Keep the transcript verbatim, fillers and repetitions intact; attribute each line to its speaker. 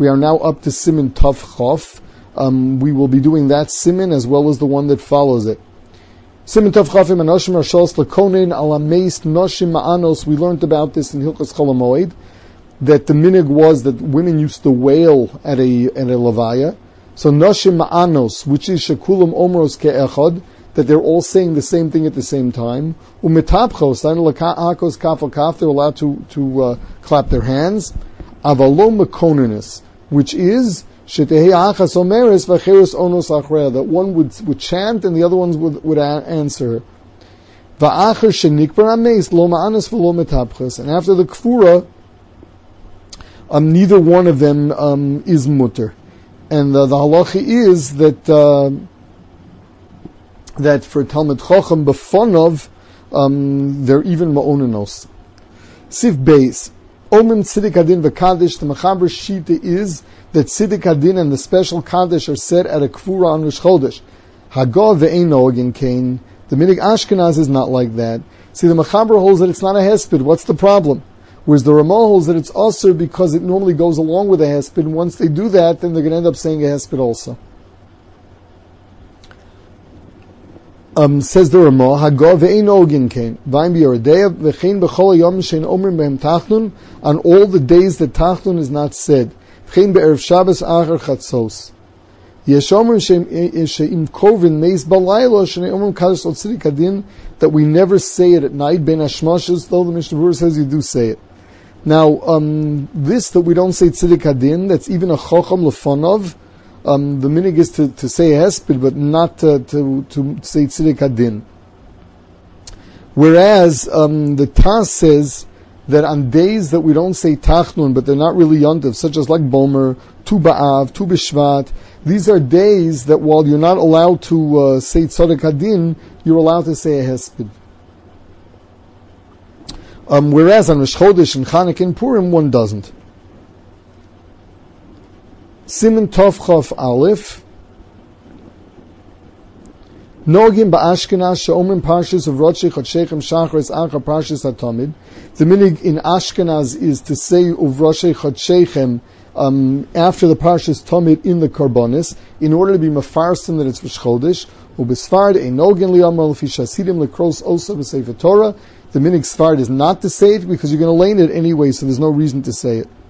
Speaker 1: We are now up to Siman Tov Chof. Um, we will be doing that Siman as well as the one that follows it. Siman Tov Chafim Anoshim Rashos Lakonin Alameis Noshim Ma'anos. We learned about this in Hilchos Chol HaMoed, that the minig was that women used to wail at a at a levaya. So Noshim Ma'anos, which is Shekulam Omros Ke'echad, that they're all saying the same thing at the same time. Umetapchos, Akos Kaf Kaf, they're allowed to to uh, clap their hands. Avalom Mekoninus, which is Shetehei Achas Omeres Vacheres Onos Achrea, that one would would chant and the other ones would would a- answer. Va'acher Shenikbar Ameis Lo Ma'anos V'Lo Metapchos, and after the Kfura, um, neither one of them um, is mutter. And uh, the halacha is that uh, that for Talmud Chacham B'fonov, um, they're even ma'onenos. Sif Beis, Omim Tzidik Adin v'Kadish, the Mechaber Shita is that Tzidik Adin and the special Kaddish are said at a Kfura on Rosh Chodesh. Hagah ve'eino again Kain. The Minig Ashkenaz is not like that. See, the Mechaber holds that it's not a hesped. What's the problem? Whereas the Ramah holds that it's also because it normally goes along with a hesped. Once they do that, then they're going to end up saying a hesped also. Um, says the Ramah, Hagah ve'eino ogin kain, v'ayim b'yoredeya, v'chein b'chol hayom shein omrim b'hem tachnun, on all the days that tachnun is not said, v'chein be'erev Shabbos achar chatzos. Yesh omrim she'im kovin meis balaylo, she'nei omrim kadosh al tzidik adin, that we never say it at night, ben hashmashos, though the Mishnah Berurah says you do say it. Now, um, this that we don't say tzidik adin, that's even a chocham lefonov. Um, the minig is to, to say hesped, but not uh, to to say tzidik adin. Whereas um, the Tas says that on days that we don't say tachnun, but they're not really yontiv, such as like Bomer, Tu B'Av, Tu B'Shvat, these are days that while you're not allowed to uh, say tzidik adin, you're allowed to say a hesped. Um, whereas on Rosh Chodesh and Chanukah and Purim, one doesn't. Siman Tov Chof Aleph. Nogim ba'Ashkenaz she'omrim parshas of Rosh Chodshechem Shachris Acha Parshas HaTamid. The minig in Ashkenaz is to say of Rosh Chodshechem um, after the Parshas Tamid in the Karbonis, in order to be mefarsim that it's Rosh Chodesh. Ubesfard einogin liyamal fi shasidim lekros osa b'sefer Torah. The minig Sfard is not to say it because you're going to lane it anyway, so there's no reason to say it.